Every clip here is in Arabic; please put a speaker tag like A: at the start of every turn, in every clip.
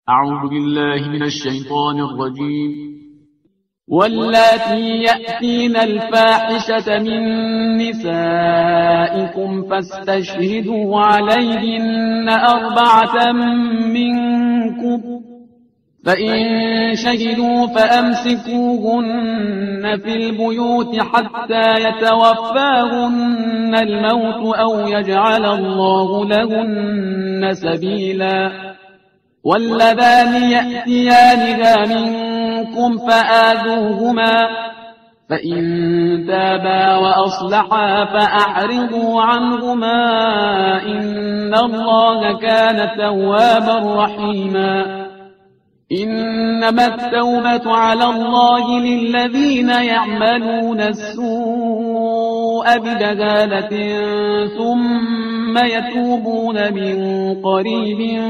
A: أعوذ بالله من الشيطان الرجيم.
B: واللاتي يأتين الفاحشة من نسائكم فاستشهدوا عليهن 4 منكم، فإن شهدوا فأمسكوهن في البيوت حتى يتوفاهن الموت أو يجعل الله لهن سبيلا. واللذان يأتيانها منكم فآذوهما، فإن تابا وأصلحا فأعرضوا عنهما، إن الله كان توابا رحيما. إنما التوبة على الله للذين يعملون السوء بجهالة ثم يتوبون من قريب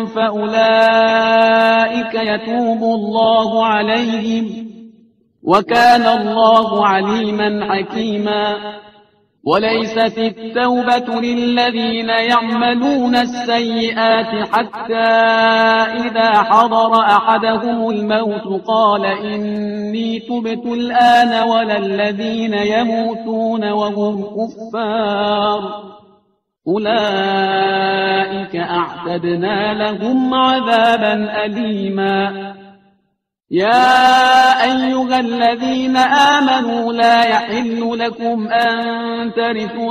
B: فأولئك يتوب الله عليهم، وكان الله عليما حكيما. وليست التوبة للذين يعملون السيئات حتى إذا حضر أحدهم الموت قال إني تبت الآن، ولا الذين يموتون وهم كفار، أولئك أعتدنا لهم عذابا أليما. يا أيها الذين آمنوا لا يحل لكم أن ترثوا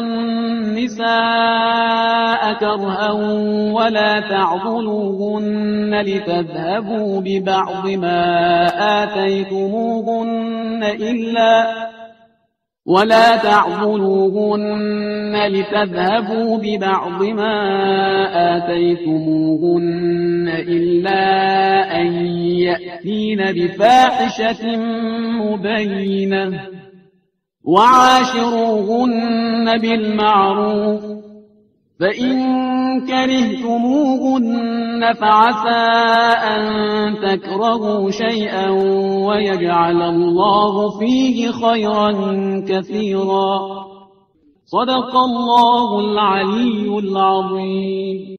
B: النساء كرها ولا تعضلوهن لتذهبوا ببعض ما آتيتموهن إلا أن يأتين بفاحشة مبينة. وعاشروهن بالمعروف، فإن كرهتموهن فعسى أن تكرهوا شيئا ويجعل الله فيه خيرا كثيرا. صدق الله العلي العظيم.